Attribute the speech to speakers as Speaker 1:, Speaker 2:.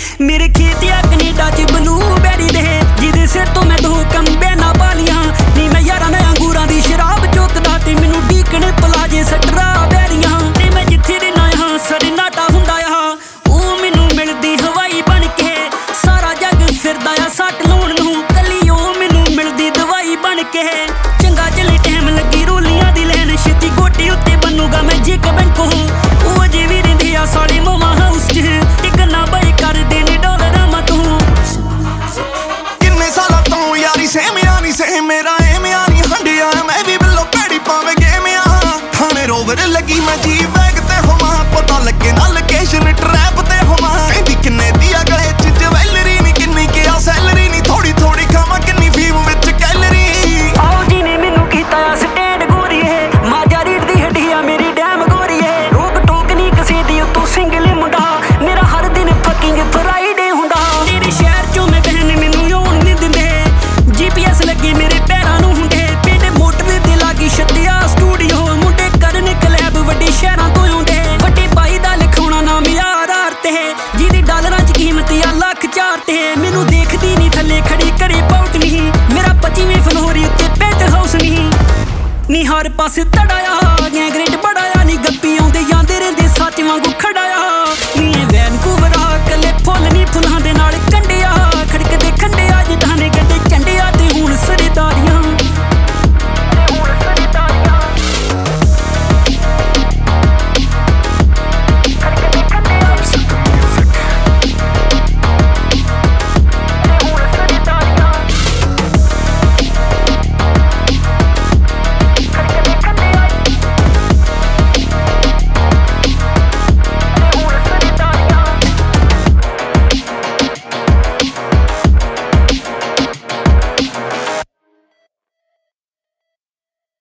Speaker 1: मेरे खेतिया कनेडा च ब्लूबेरी दे जिदे सिर तो मैं 2 कंबे ना पालियां नी मैं यारां ने अंगूरां दी शराब चुकदा ते मैनू डीकण पलाजे स्ट्राबेरियां ते मैं जिथे दे नां सरनाटा हुंदा आ ओ मैनू मिलदी हवाई बन के सारा जग फिरदा आ सट लाउण नूं कली ओ मैनू मिलदी दवाई बन के चंगा चले टाइम लगी रोलियां दी लैन छेती गोटी उत्ते बनूगा मैं जिक बैंको ओ अजे वी रहिंदे आ साले मामा हाउस च टिकना बई कर देने डॉलर मा तू
Speaker 2: किन्ने साला तो यारी सेम यानी सेम मेरा एम यानी हंडिया मैं भी बिल्लो पैड़ी पावे गेम आ थाने रोवर लगी मैं जी बैग ते होवा पता लगे ना लोकेशन ट्रैप ते होवा कहंदी किन्ने दिया गले च ज्वैलरी नी किन्नी क्या सैलरी नी थोड़ी थोड़ी खावा किन्नी फीम विच कैलरी
Speaker 1: आओ जी ने मैनू कीता स्टैंड गोरीए माजा रीड दी हड्डिया मेरी डैम गोरीए रोक टोक नी कसी दी तू सिंगल मुंडा मेरा हर दिन फकिंग फ्राइडे हुंदा तेरे शहर चों मैं बहन मैनू होण नहीं दिंदे जीपीएस लगे मेरे पैरां नूं हुंदे पिंड मोटर ते लागी छत्तिया स्टूडियो मुंडे करन कलैब वड्डे शहरां तो आउंदे वड्डे भाई दा लिखाउणा नाम यार ते जिहदी डॉलरां च कीमत आ लख 4 ते मैनू देखदी नहीं थल्ले खड़ी घरे पाउट नहीं मेरा 25वें फ्लोर उत्ते पेंट हाउस नहीं नी हर पासे तड़ाया गैंगरेट बड़ाया नी गप्पी आउंदे ਜਾਂਦੇ ਰਹਿੰਦੇ सच वांगू खड़ाया